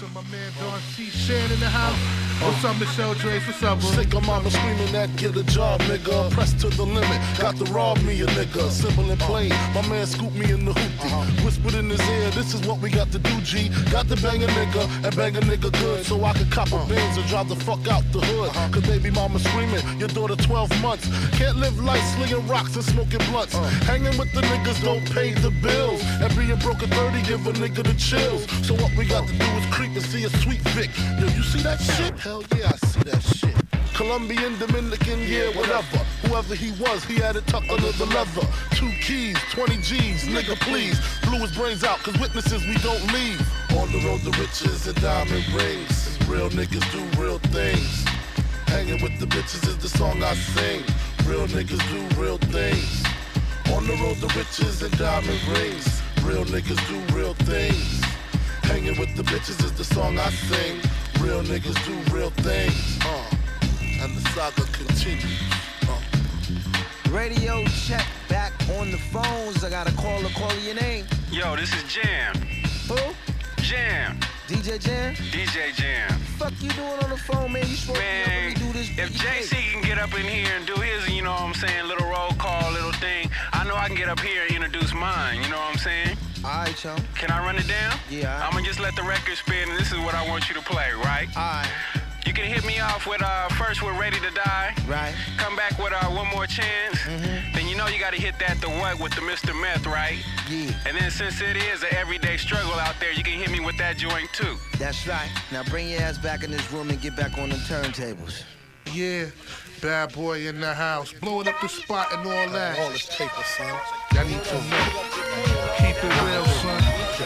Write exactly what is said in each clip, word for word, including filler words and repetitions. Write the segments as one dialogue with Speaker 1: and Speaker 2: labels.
Speaker 1: So my man Don C. Shan in the house. What's up, Michelle Drace? What's up, bro?
Speaker 2: Sick of mama screaming that get a job, nigga. Pressed to the limit, got to rob me a nigga. Simple and plain, my man scooped me in the hoopty. Whispered in his ear, this is what we got to do, G. Got to bang a nigga and bang a nigga good, so I could cop a Benz and drive the fuck out the hood. Cause baby mama screaming, your daughter twelve months. Can't live life slinging rocks and smoking blunts. Hanging with the niggas don't pay the bills. And being broke at thirty give a nigga the chills. So what we got to do is creep and see a sweet Vic. Yo, you see that shit? Hell yeah, I see that shit. Colombian, Dominican, yeah, whatever. Whoever he was, he had it tucked under the leather. Two keys, twenty G's, nigga please. Blew his brains out, cause witnesses we don't leave. On the road to riches and diamond rings. Real niggas do real things. Hanging with the bitches is the song I sing. Real niggas do real things. On the road to riches and diamond rings. Real niggas do real things. Hanging with the bitches is the song I sing. Real niggas do real things. Uh, and the saga continues. Uh.
Speaker 3: Radio check, back on the phones. I got a caller, call your name.
Speaker 4: Yo, this is Jam.
Speaker 3: Who?
Speaker 4: Jam.
Speaker 3: D J Jam?
Speaker 4: D J Jam.
Speaker 3: Fuck you doing on the phone, man? You supposed
Speaker 4: Man,
Speaker 3: to be able to do this.
Speaker 4: if J C can get up in here and do his, you know what I'm saying, little roll call, little thing, I know I can get up here and introduce mine, you know what I'm saying?
Speaker 3: Alright, yo.
Speaker 4: Can I run it down?
Speaker 3: Yeah.
Speaker 4: I'm gonna just let the record spin, and this is what I want you to play, right?
Speaker 3: Alright.
Speaker 4: You can hit me off with, uh, first we're ready to die.
Speaker 3: Right.
Speaker 4: Come back with uh, one more chance.
Speaker 3: Mm-hmm.
Speaker 4: Then you know you gotta hit that the what with the Mister Meth, right?
Speaker 3: Yeah.
Speaker 4: And then since it is an everyday struggle out there, you can hit me with that joint too.
Speaker 3: That's right. Now bring your ass back in this room and get back on them turntables.
Speaker 1: Yeah, bad boy in the house. Blowing up the spot and all that.
Speaker 2: All this paper, son.
Speaker 1: Y'all need to know. Keep it real, son.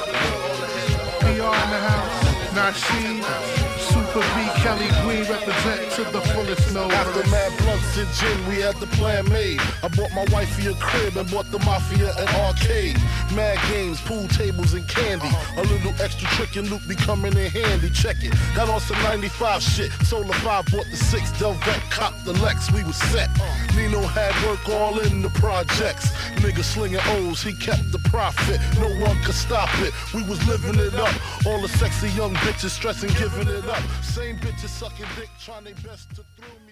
Speaker 1: P R in the house. Nasheed. Super B, Kelly Green represent to the fullest no.
Speaker 2: After mad blunts and gin, we had the plan made. I bought my wifey a crib and bought the mafia an arcade. Mad games, pool tables and candy. A little extra trick and loot be coming in handy. Check it. Got on some ninety-five shit. Solar five bought the six. Delvet copped the Lex. We was set. Nino had work all in the projects. Nigga slinging O's, he kept the profit. No one could stop it. We was living it up. All the sexy young bitches stressing, giving it up. Same bitches sucking dick, trying their best to through me.